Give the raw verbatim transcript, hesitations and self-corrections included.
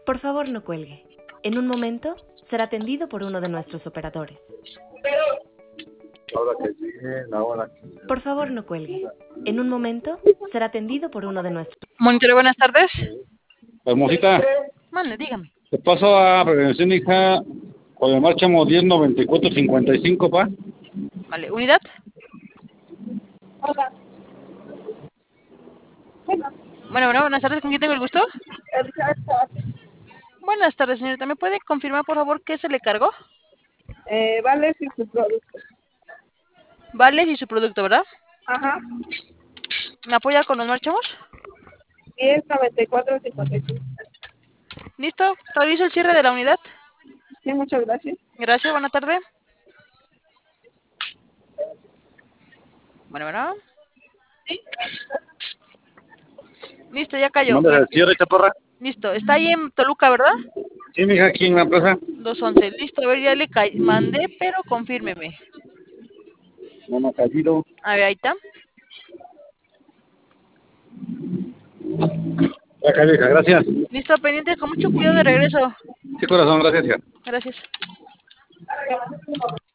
Por favor, no cuelgue. En un momento será atendido por uno de nuestros operadores. Ahora que llegue, la hora que... Por favor, no cuelgue. En un momento será atendido por uno de nuestros... Monitor, buenas tardes. Hermosita, Mande, dígame. te paso a prevención, hija, con el Márchamo diez noventa y cuatro cincuenta y cinco, pa. Vale, ¿unidad? Bueno, bueno, buenas tardes. ¿Con quién tengo el gusto? Buenas tardes, señorita. ¿Me puede confirmar, por favor, qué se le cargó? Eh, vale, sí, su producto. Vale, y su producto, ¿verdad? Ajá. ¿Me apoya con los marchamos? diez noventa y cuatro cincuenta y cinco. ¿Listo? Realizo el cierre de la unidad. Sí, muchas gracias. Gracias, buena tarde. Bueno, bueno. Listo, ya cayó. ¿Manda el cierre, chaparra? Listo, está ahí en Toluca, ¿verdad? Sí, mija, aquí en la plaza. dos once. Listo, a ver, ya le ca mandé, pero confírmeme. No me ha caído. A ver, ahí está. Ya cayó, hija, gracias. Listo, pendiente, con mucho cuidado de regreso. Sí, corazón, gracias, hija. Gracias.